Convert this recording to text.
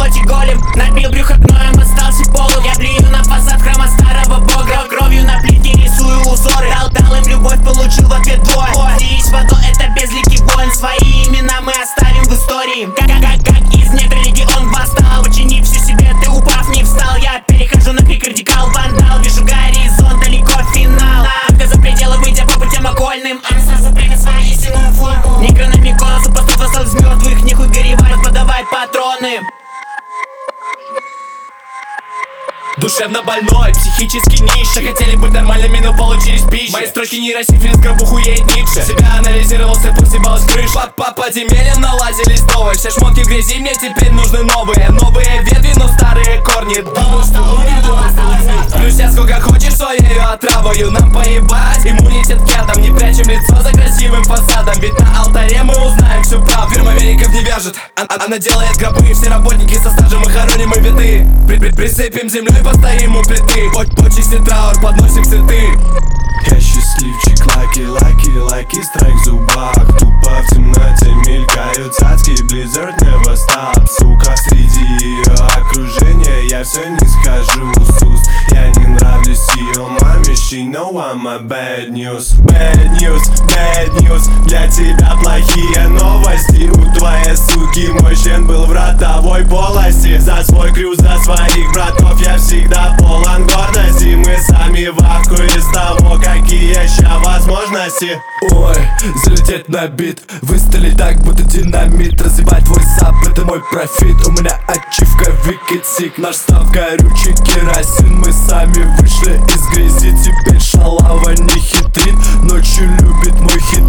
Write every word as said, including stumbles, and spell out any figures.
хоть и голем. Набил брюхо гноем, остался полым. Я плюю на фасад храма старого бога. Кровью на плитке рисую узоры. Дал, дал им любовь, получил в ответ бой. Слились в одно, это безликий воин. Свои имена мы оставим в истории. Как, как, как из недр легион восстал. Почини все себе, ты упав не встал. Я перехожу на крик, радикал, вандал. Вижу горизонт, далеко финал. Только за пределы выйдя по путям окольным. Он сразу примет свою истинную форму. Некрономикон, супостат восстал из мертвых. Нехуй горевать, подавай патроны. Душевно больной, психически нищий. Хотели быть нормальными, но получились пищей. Мои строчки нейросифилис, гробуху едет Ницше. Себя анализировался, пусть ебалась крыша. По подземельям налазились новые. Все шмотки в грязи, мне теперь нужны новые. Новые ветви, но старые корни. Плюс я сколько хочешь своей отравою. Нам поебать, иммунитет к ядам. Не прячем лицо за красивым фасадом. Ведь на алтаре мы узнаем всю правду. Фирма веников не вяжет, а она делает гробы. Все работники со стажем, мы хороним и беды. При -при Присыпем землей, постоим у плиты. Почисти траур, подносим цветы. Я счастливчик, лаки, лаки, лаки, страйк в зубах. Тупо в темноте мелькают цацки, Blizzard never stop. Сука, среди ее окружения я все не скажу с уст. Я не нравлюсь ее маме, she know I'm a bad news. Bad news, bad news, для тебя плохие новости. У твоей суки мой член был в ротовой полости. За свой крюк, за своих братов я всегда полон гордости. Мы сами в ахуе из того, какие ща возможности. Ой, залететь на бит, выстрелить так, будто динамит. Разъебать твой сап, это мой профит. У меня ачивка, wicked sick. Наш став горючий керосин. Мы сами вышли из грязи, теперь шалава не хитрит. Ночью любит мой хит.